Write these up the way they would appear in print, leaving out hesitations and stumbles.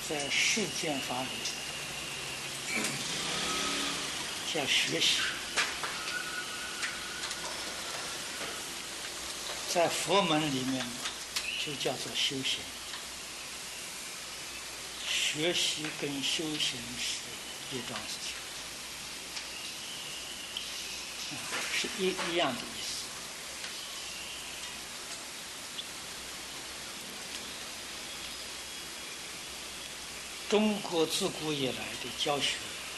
在世间法里叫学习，在佛门里面就叫做修行。学习跟修行是一桩事情，是一样的意思。中国自古以来的教学，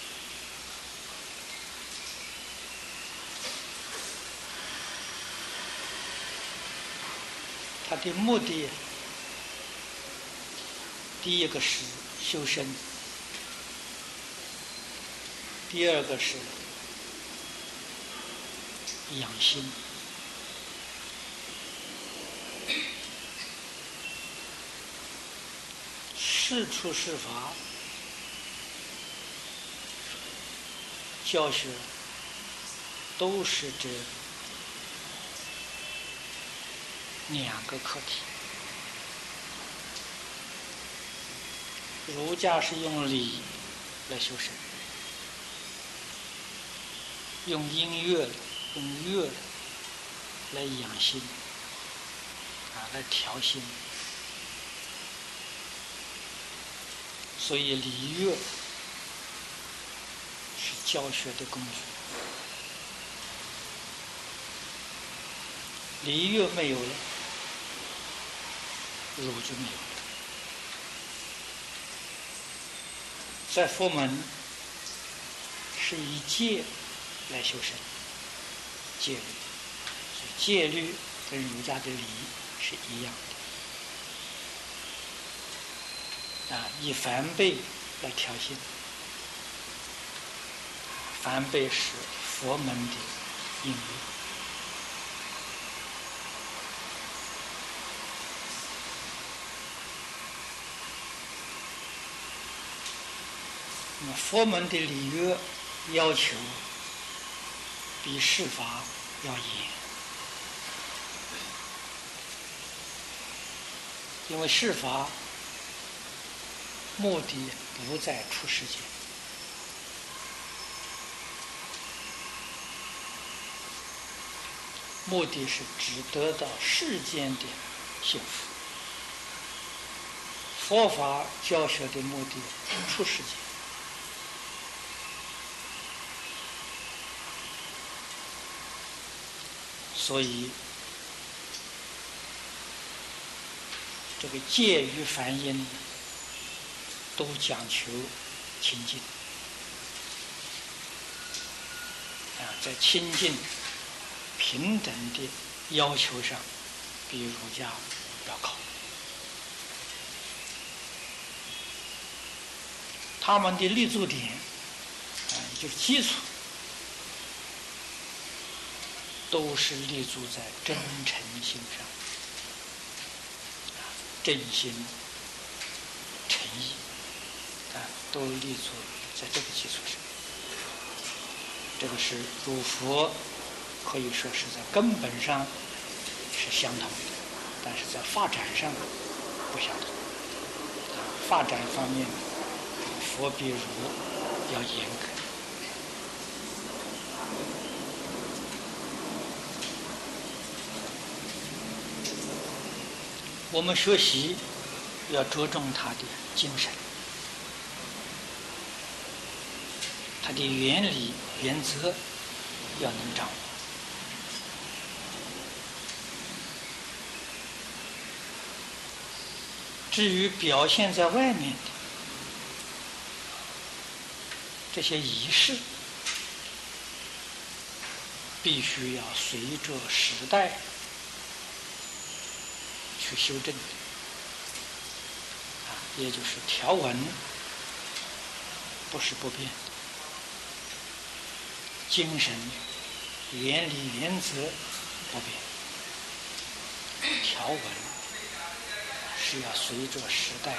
它的目的，第一个是修身，第二个是养心。事出事法教学都是这两个课题。儒家是用礼来修身，用音乐、用乐来养心，来调心。所以礼乐是教学的工具，礼乐没有了，儒就没有了。在佛门是以戒来修身，戒律，所以戒律跟儒家的礼是一样的。以梵呗来调心，梵呗是佛门的音乐。那么佛门的礼乐要求比世法要严，因为世法目的不在出世间，目的是只得到世间的幸福。佛法教学的目的出世间，所以这个戒与梵音都讲求清净，在清净平等的要求上，比儒家要高。他们的立足点，就是基础，都是立足在真诚心上，真心、诚意。都立足在这个基础上，这个是儒佛可以说是在根本上是相同的，但是在发展上不相同。发展方面，佛比儒要严格。我们学习要着重他的精神。它的原理原则要能掌握，至于表现在外面的这些仪式，必须要随着时代去修正，也就是条文不是不变，精神、原理、原则不变，条文是要随着时代，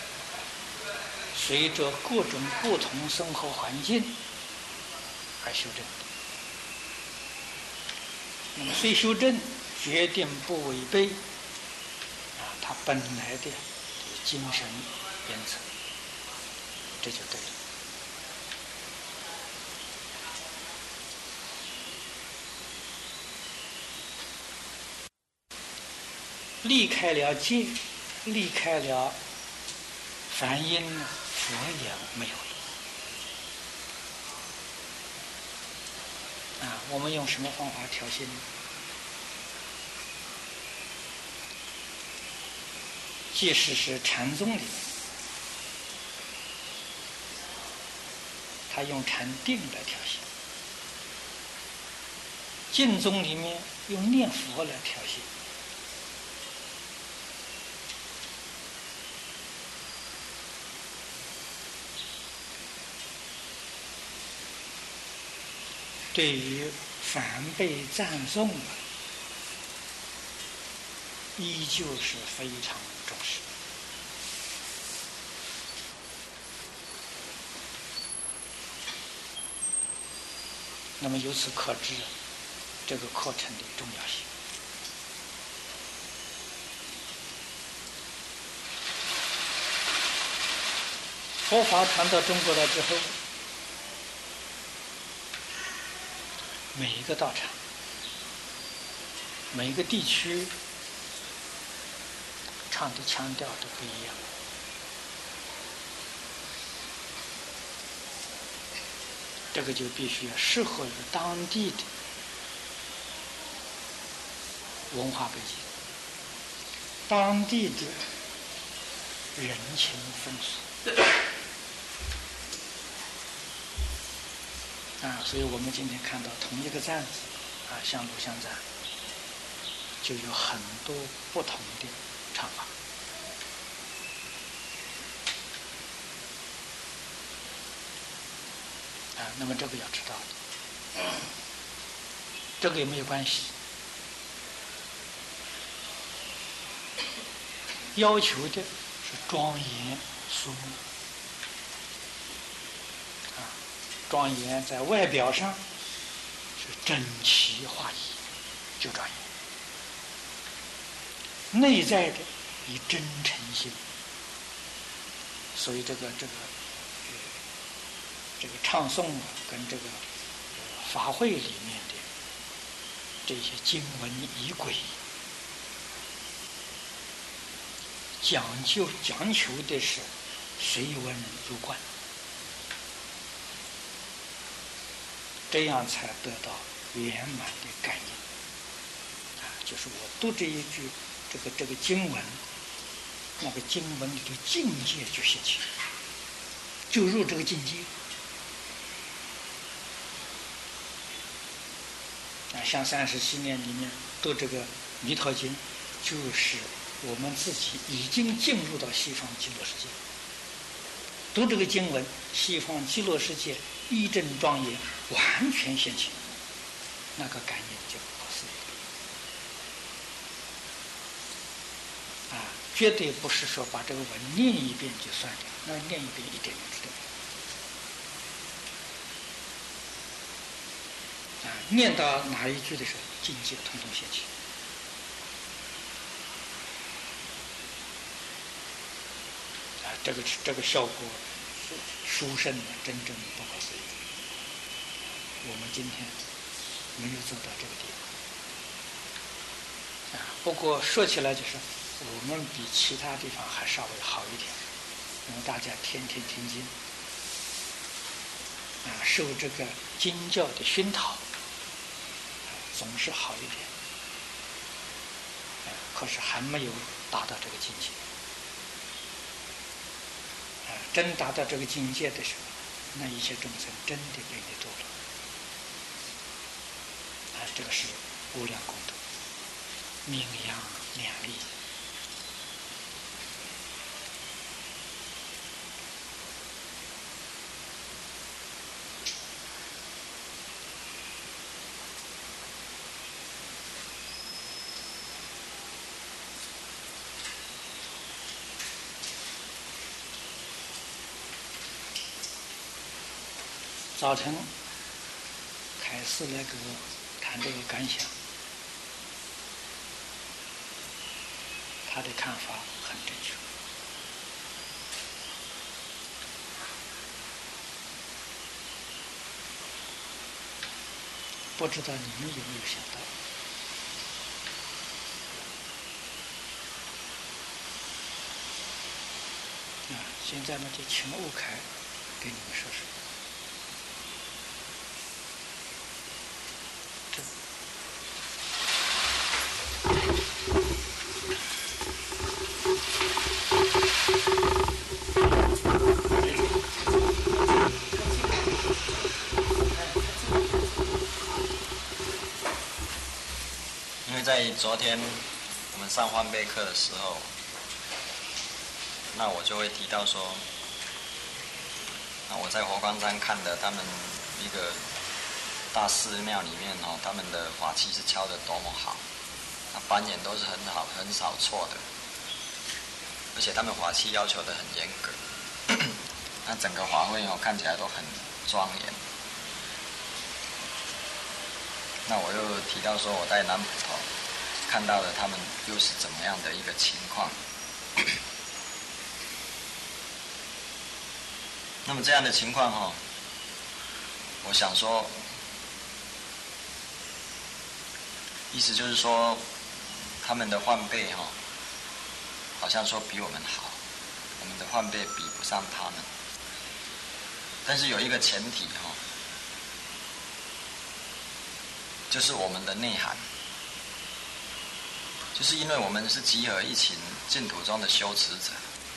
随着各种不同生活环境而修正。那么虽修正，决定不违背它本来的精神原则。 这就对了。离开了戒，离开了梵音，佛也没有了。我们用什么方法调心呢？即使是禅宗里面，他用禅定来调心；净宗里面用念佛来调心。对于梵呗赞颂依旧是非常重视。那么由此可知这个课程的重要性。佛法传到中国来之后，每一个道场、每一个地区唱的腔调都不一样。这个就必须要适合于当地的文化背景、当地的人情风俗。所以我们今天看到同一个站子香炉香站，就有很多不同的唱法。那么这个要知道的，这个也没有关系。要求的是庄严肃穆。庄严在外表上是整齐划一，就庄严；内在的以真诚心。所以这个唱诵跟这个法会里面的这些经文仪轨，讲求的是随文入观。这样才得到圆满的感应。就是我读这一句这个经文，那个经文里的境界就现起，就入这个境界。像37年里面读这个弥陀经，就是我们自己已经进入到西方极乐世界。读这个经文，西方极乐世界一真庄严完全现起，那个感应就不可思议。绝对不是说把这个文念一遍就算掉，那念一遍一点都不对。念到哪一句的时候，境界统统现起。这个效果殊胜的，真正不可思议。我们今天没有走到这个地方。不过说起来，就是我们比其他地方还稍微好一点，因为大家天天听经，受这个经教的熏陶，总是好一点。可是还没有达到这个境界。真达到这个境界的时候，那一切众生真的被你度了。这个是无量功德，名扬两利。早晨凯斯来给我谈这个感想，他的看法很正确。 不知道你们有没有想到？现在呢，就请吴凯给你们说说。 因为在昨天我们上换备课的时候，那我就会提到说，那我在佛光山看的他们一个大寺庙里面他们的法器是敲得多么好，那板眼都是很好，很少错的，而且他们法器要求得很严格，那整个法会看起来都很庄严。那我又提到说，我在南普陀看到了他们又是怎么样的一个情况。那么这样的情况我想说，意思就是说，他们的换备好像说比我们好，我们的换备比不上他们。但是有一个前提就是我们的内涵，就是因为我们是集合一群净土中的修持者，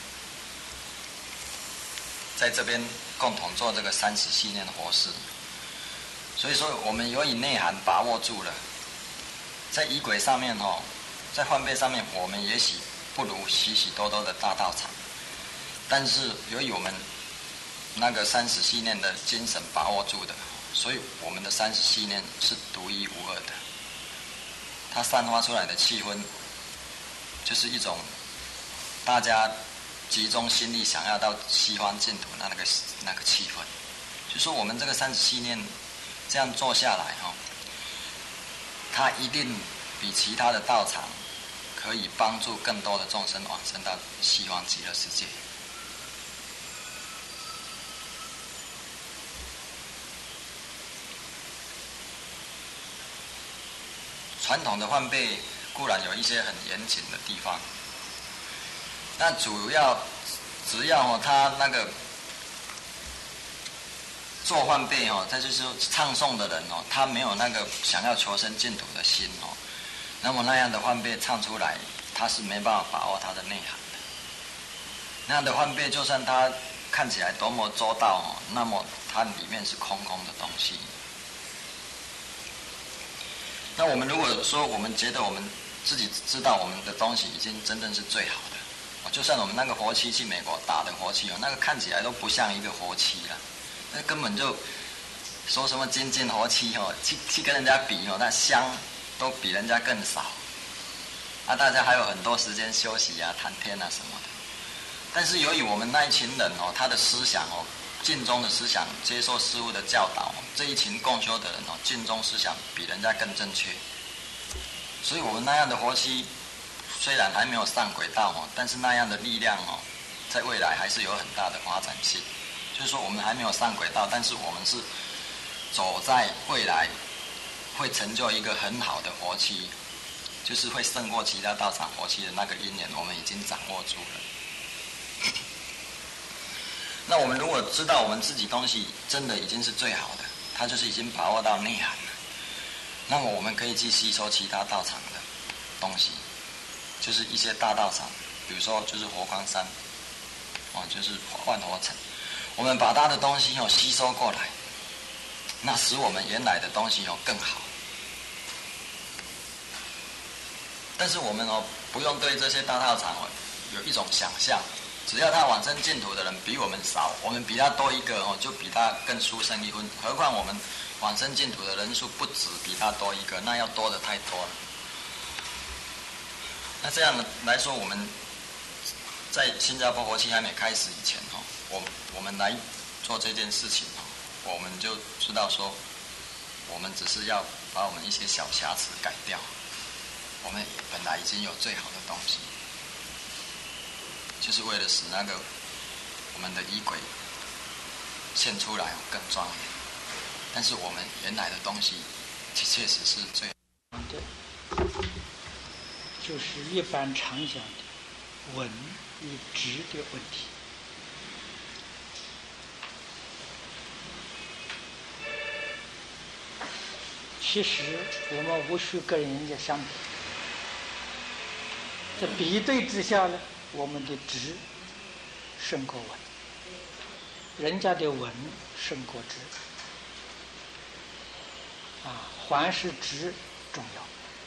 在这边共同做这个30系念的活事，所以说我们有以内涵把握住了，在仪轨上面在换备上面，我们也许不如许许多多的大道场，但是由于我们那个30系念的精神把握住的，所以我们的30系念是独一无二的，它散发出来的气氛，就是一种大家集中心力想要到西方净土那个气氛。就说我们这个30系念这样做下来它一定比其他的道场可以帮助更多的众生往生到西方极乐世界。传统的换备固然有一些很严谨的地方，那主要只要他那个做换备他就是唱诵的人他没有那个想要求生净土的心那么那样的换备唱出来，他是没办法把握他的内涵的。那样的换备就算他看起来多么周到那么它里面是空空的东西。那我们如果说我们觉得我们自己知道我们的东西已经真正是最好的，就算我们那个活漆去美国打的活漆那个看起来都不像一个活漆了，那根本就说什么精进活漆去跟人家比那香都比人家更少大家还有很多时间休息谈天什么的。但是由于我们那一群人他的思想净宗的思想，接受师父的教导，这一群共修的人净宗思想比人家更正确，所以我们那样的活漆虽然还没有上轨道但是那样的力量在未来还是有很大的发展性。就是说我们还没有上轨道，但是我们是走在未来会成就一个很好的活漆，就是会胜过其他道场活漆的那个因缘，我们已经掌握住了。那我们如果知道我们自己东西真的已经是最好的，它就是已经把握到内涵了，那么我们可以去吸收其他道场的东西，就是一些大道场，比如说就是佛光山就是万佛城，我们把它的东西吸收过来，那使我们原来的东西更好。但是我们不用对这些大道场有一种想象，只要他往生净土的人比我们少，我们比他多一个就比他更殊胜一分。何况我们往生净土的人数不止比他多一个，那要多的太多了。那这样来说，我们在新加坡活期还没开始以前我们来做这件事情我们就知道说，我们只是要把我们一些小瑕疵改掉，我们本来已经有最好的东西，就是为了使那个我们的仪轨现出来更庄严。但是我们原来的东西确实是最的，就是一般常讲的文与质的问题。其实我们无需跟人家相比，在比对之下呢，我们的质胜过文，人家的文胜过质，还是质重要，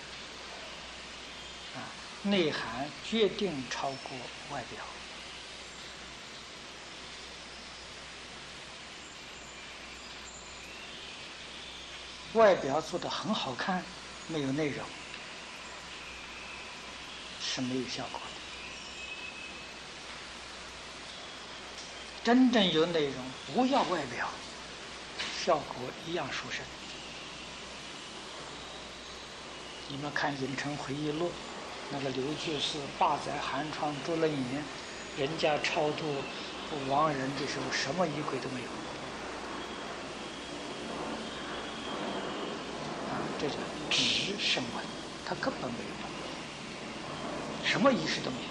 内涵决定超过外表。外表做得很好看，没有内容是没有效果的。真正有内容，不要外表，效果一样殊胜。你们看《影城回忆录》，那个刘居士霸宰寒窗捉了眼，人家超度亡人的时候，什么仪轨都没有。这叫质胜文，他根本没有，什么仪式都没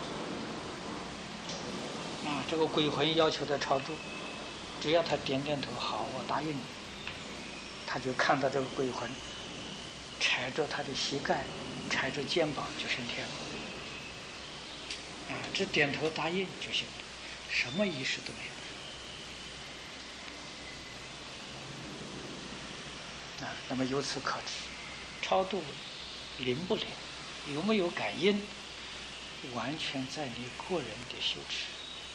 有。这个鬼魂要求他超度，只要他点点头，好，我答应你，他就看到这个鬼魂踩着他的膝盖，踩着肩膀就升天了。只点头答应就行了，什么仪式都没有。那么由此可知，超度灵不灵，有没有感应，完全在你个人的修持。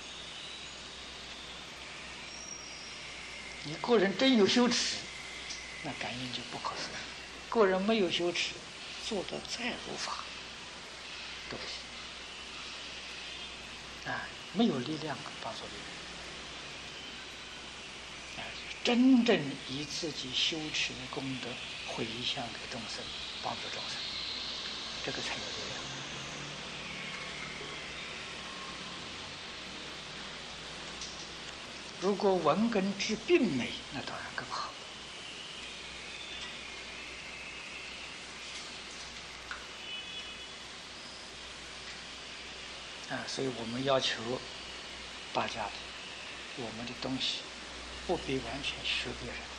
你个人真有修持，那感应就不可思议；个人没有修持，做得再如法都不行。没有力量帮助别人。真正以自己修持的功德回向给众生，帮助众生，这个才有力量。如果文跟质并美，那当然更好。所以我们要求大家的，我们的东西不必完全学别人。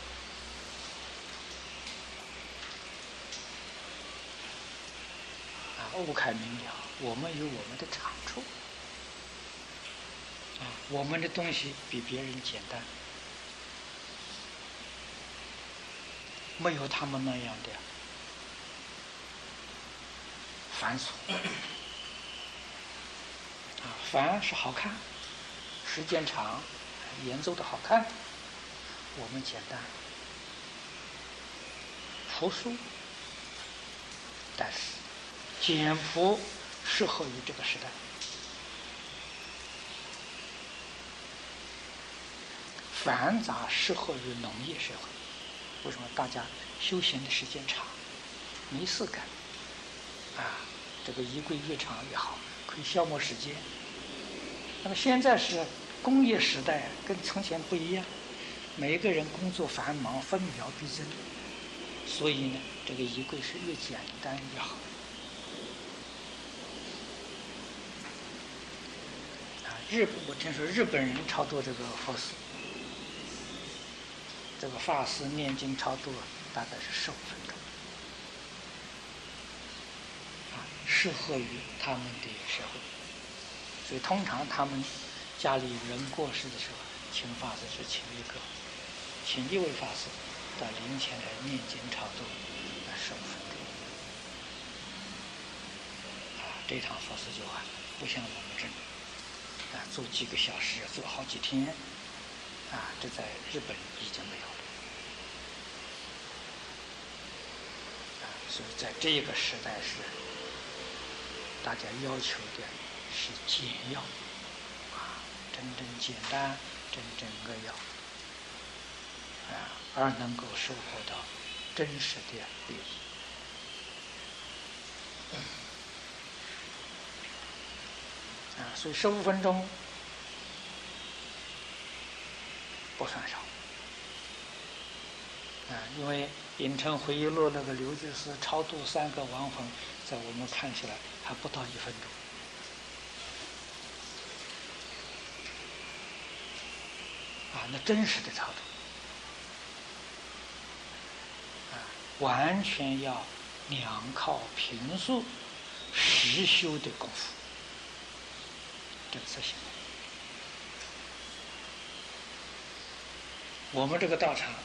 悟开明了，我们有我们的长处。我们的东西比别人简单，没有他们那样的繁琐。繁是好看，时间长，演奏的好看。我们简单朴素，但是简朴适合于这个时代。繁杂适合于农业社会。为什么？大家休闲的时间长，没事干，这个仪轨越长越好，可以消磨时间。那么现在是工业时代，跟从前不一样，每一个人工作繁忙，分秒必争，所以呢，这个仪轨是越简单越好。我听说日本人超度这个佛寺，这个法师念经超度大概是15分钟，适合于他们的社会。所以通常他们家里人过世的时候，请法师是请一位法师到灵前来念经超度15分钟，这趟佛事就完了，不像我们这里做几个小时，做好几天，这在日本已经没有了。所以在这个时代是大家要求的是简要，真正简单，真正扼要，而能够收获到真实的利益。所以15分钟不算少。 因为影城回忆录那个刘居士超度3个亡魂，在我们看起来还不到1分钟。那真实的超度，完全要两靠平素实修的功夫，这个才行。我们这个道场，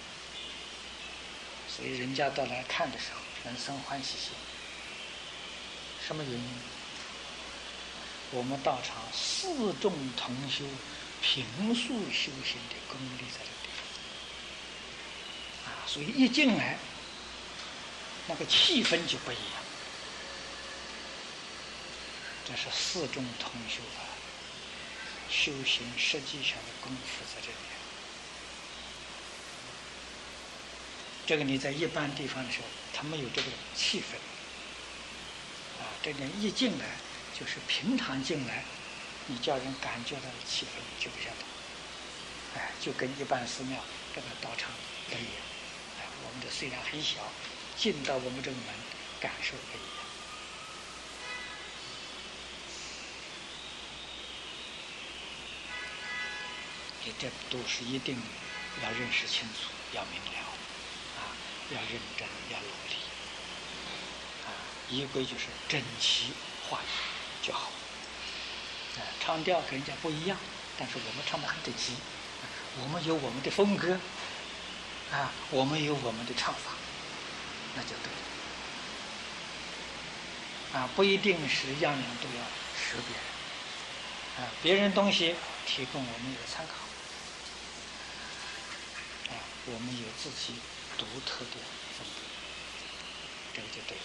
所以人家到来看的时候能生欢喜心。什么原因？我们道场4众同修平素修行的功力在这个地方，所以一进来那个气氛就不一样。这是4众同修修行实际上的功夫在这里。这个你在一般地方的时候，他没有这个气氛，这个一进来就是平常进来，你叫人感觉到的气氛就不相同，就跟一般寺庙这个道场不一样，我们的虽然很小，进到我们这个门，感受不一样。这都是一定要认识清楚，要明了，要认真，要努力，仪规就是整齐划一就好。唱调跟人家不一样，但是我们唱得很整齐，我们有我们的风格，我们有我们的唱法，那就对了。不一定是样样都要学别人，别人东西提供我们有参考，我们有自己独特的风格，这个就对了。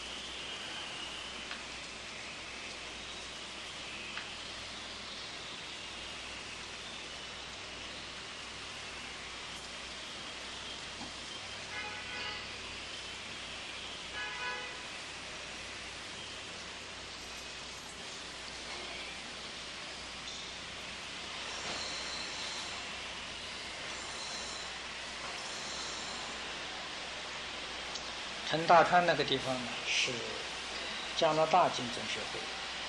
陈大川那个地方呢，是加拿大竞争学会。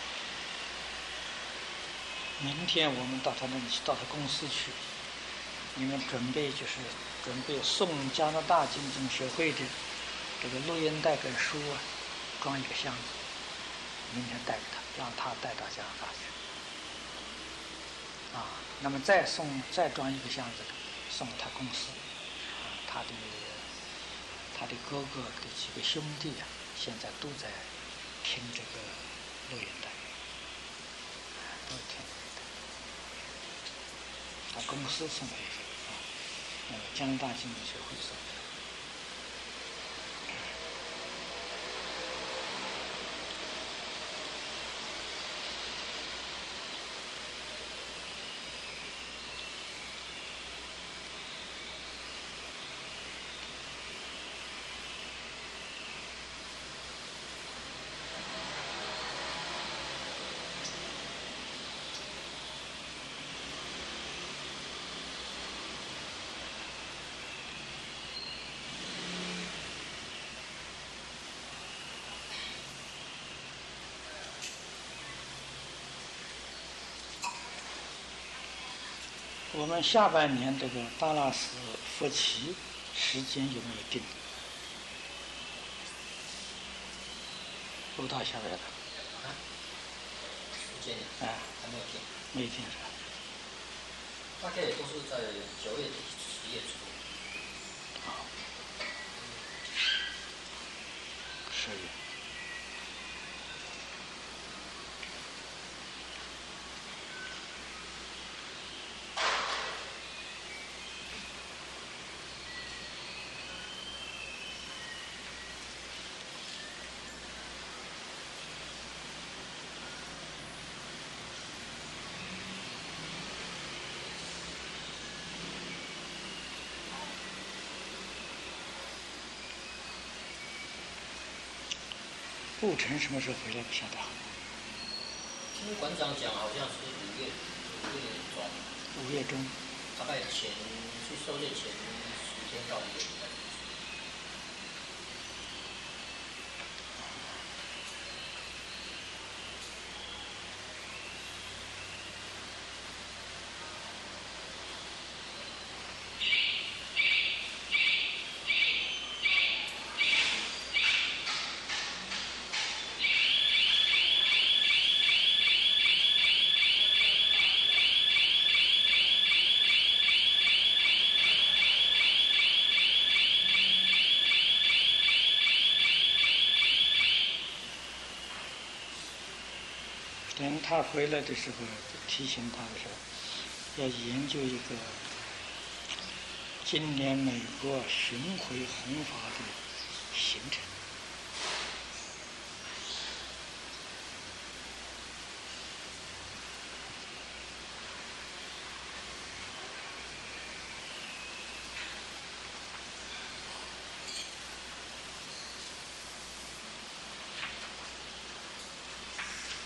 明天我们到他那里去，到他公司去，你们准备送加拿大竞争学会的这个录音带跟书装一个箱子，明天带给他，让他带到加拿大去。那么再装一个箱子，送他公司，他的哥哥的几个兄弟现在都在听这个录音带，都听录音带。他公司送的加拿大竞争学会送的。我们下半年这个达拉斯佛齐时间有没有定？不到下个月的。 时间还没有定。 没定是吧？ 大概也都是在9月底10月初。 10月。顾城什么时候回来不晓得。 听馆长讲，好像是5月中。 5月中。 大概去狩猎前10天到1个礼拜。 他回来的时候提醒他的时候，要研究一个今年美国巡回弘法的行程。